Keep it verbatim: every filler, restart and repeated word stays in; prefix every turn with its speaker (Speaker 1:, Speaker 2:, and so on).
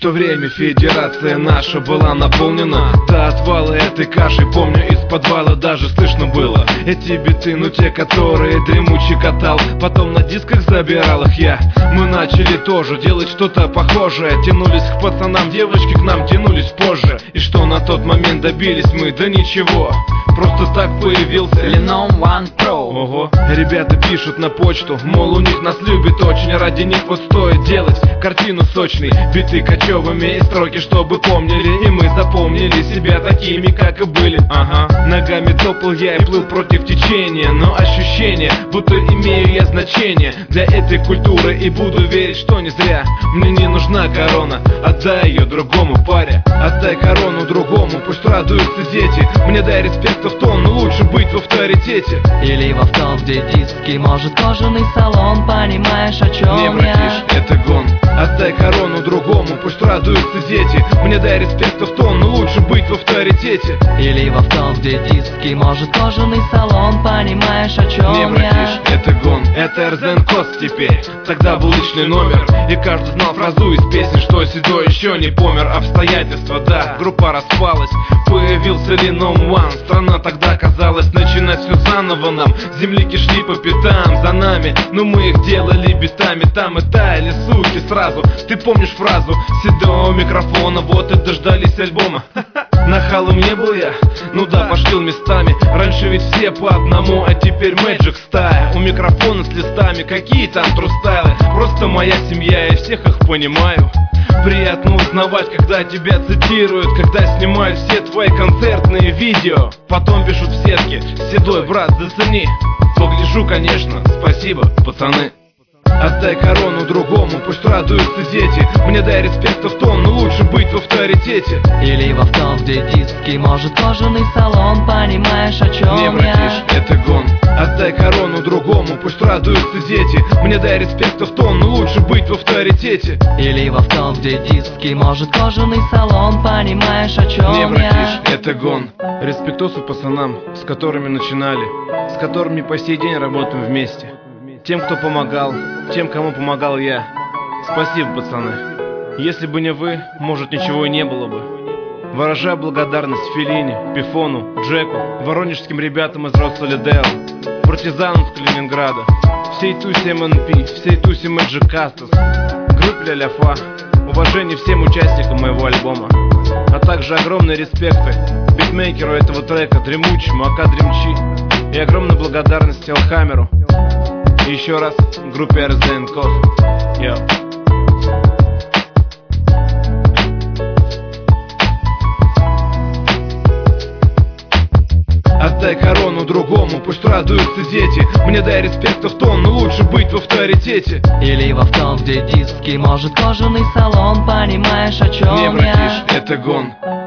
Speaker 1: то время федерация наша была наполнена до отвала этой кашей. Помню, из подвала даже слышно было эти биты, ну те, которые дремучий катал, потом на дисках забирал их я. Мы начали тоже делать что-то похожее, тянулись к пацанам, девочки к нам тянулись позже. И что на тот момент добились мы? Да ничего, просто так появился
Speaker 2: Linom One Pro.
Speaker 1: Ого, ребята пишут на почту, мол, у них нас любят очень, ради них вот стоит делать картину сочной, биты кочевыми и строки, чтобы помнили, и мы запомнили себя такими, как и были. Ага, ногами топал я и плыл против течения, но ощущение, будто имею я значение для этой культуры, и буду верить, что не зря. Мне не нужна корона, отдай ее другому паре, отдай корону другому, пусть радуются дети. Мне дай респекта в тон, но лучше быть в авторитете.
Speaker 2: Или в авто, где диски, может кожаный салон, понимаешь, о чем
Speaker 1: не,
Speaker 2: я?
Speaker 1: братиш, это гон. Отдай корону другому, пусть радуются дети. Мне дай респекта в тон, но лучше быть в авторитете.
Speaker 2: Или в авто, где диски, может кожаный салон, понимаешь, о чем
Speaker 1: не, братиш,
Speaker 2: я?
Speaker 1: это гон. Это Эрзен Кост теперь, тогда был личный номер, и каждый знал фразу из песни, что Седой еще не помер. Обстоятельства, да, группа распалась, появился Linom One. Страна тогда казалась начинать все заново нам. Земляки шли по пятам за нами, но мы их делали битами. Там и таяли суки сразу. Ты помнишь фразу седого микрофона, вот и дождались альбома. Нахалом не был я, ну да, пошлил местами. Раньше ведь все по одному, а теперь Magic стая. У микрофона с листами, какие там трустайлы. Просто моя семья, я всех их понимаю. Приятно узнавать, когда тебя цитируют, когда снимают все твои концертные видео. Потом пишут в сетке: Седой, брат, зацени. Погляжу, конечно, спасибо, пацаны. Отдай корону другому, пусть радуются дети. Мне дай респекта в тон, но лучше быть в авторитете.
Speaker 2: Или в авто, где диски, может кожаный салон, понимаешь, о чем
Speaker 1: не,
Speaker 2: я?
Speaker 1: братиш, это гон. Отдай корону другому, пусть радуются дети. Мне дай респекта в тон, но лучше быть в авторитете.
Speaker 2: Или в авто, где диски, может кожаный салон, понимаешь, о чем
Speaker 1: не, братиш,
Speaker 2: я?
Speaker 1: это гон. Респектосу пацанам, с которыми начинали, с которыми по сей день работаем вместе. Тем, кто помогал, тем, кому помогал я. Спасибо, пацаны. Если бы не вы, может, ничего и не было бы. Выражаю благодарность Феллини, Пифону, Джеку, воронежским ребятам из Росолидео, партизанам с Калининграда, всей тусе эм эн пи, всей тусе Magic Castos, группе Ля-Ля-Фа. Уважение всем участникам моего альбома, а также огромные респекты битмейкеру этого трека, дремучему АК Дремчи, и огромная благодарность Элхамеру. И еще раз группе Эрзен Кост. Йо. Отдай корону другому, пусть радуются дети. Мне дай респекта в тон, но лучше быть в авторитете.
Speaker 2: Или в авто, где диски, может кожаный салон, понимаешь, о чем
Speaker 1: не,
Speaker 2: я?
Speaker 1: братиш, это гон.